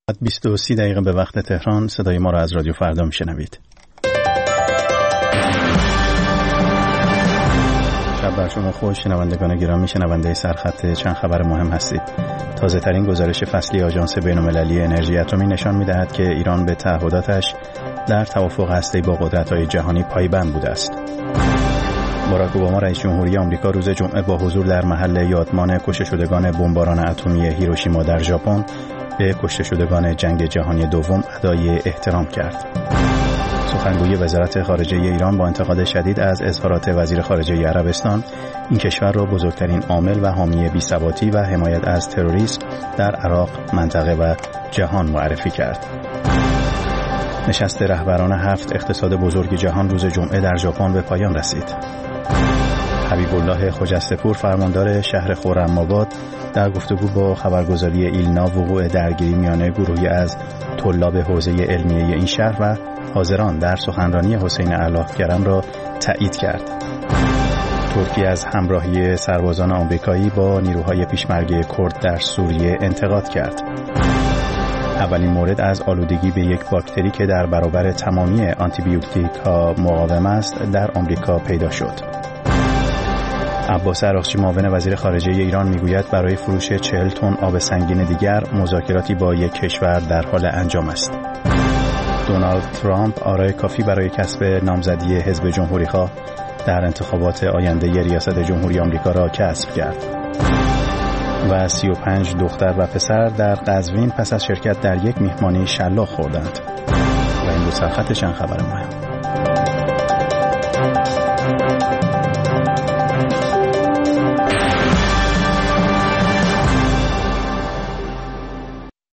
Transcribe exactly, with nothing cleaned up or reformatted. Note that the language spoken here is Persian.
بیست و سه دقیقه به وقت تهران صدای ما را از رادیو فردا میشنوید. شب بر شما خوش. شنوندگان گرامی، شنونده سرخط چند خبر مهم هستید. تازه ترین گزارش فصلی آژانس بین‌المللی انرژی اتمی نشان می‌دهد که ایران به تعهداتش در توافق هسته‌ای با قدرت‌های جهانی پایبند بوده است. باراک اوباما رئیس جمهوری آمریکا روز جمعه با حضور در محل یادمان کشته شدگان بمباران اتمی هیروشیما در ژاپن به کشته شدگان جنگ جهانی دوم ادای احترام کرد. سخنگوی وزارت خارجه ایران با انتقاد شدید از اظهارات وزیر خارجه عربستان این کشور را بزرگترین عامل و حامی بی‌ثباتی و حمایت از تروریسم در عراق، منطقه و جهان معرفی کرد. نشست رهبران هفت اقتصاد بزرگ جهان روز جمعه در ژاپن به پایان رسید. حبیب الله خجسته‌پور فرماندار شهر خرم‌آباد در گفتگو با خبرگزاری ایلنا وقوع درگیری میان گروهی از طلاب حوزه علمیه این شهر و حاضران در سخنرانی حسین اللهگرم را تایید کرد. ترکیه از همراهی سربازان آمریکایی با نیروهای پیشمرگه کرد در سوریه انتقاد کرد. اولین مورد از آلودگی به یک باکتری که در برابر تمامی آنتیبیوتیک‌ها مقاوم است در آمریکا پیدا شد. عباس عراقچی معاون وزیر خارجه ایران میگوید برای فروش چهل تن آب سنگین دیگر مذاکراتی با یک کشور در حال انجام است. دونالد ترامپ آرای کافی برای کسب نامزدی حزب جمهوری‌خواه در انتخابات آینده ریاست جمهوری آمریکا را کسب کرد. و سی و پنج دختر و پسر در قزوین پس از شرکت در یک میهمانی شلاق خوردند. و این بود سرخط چند خبر مهم.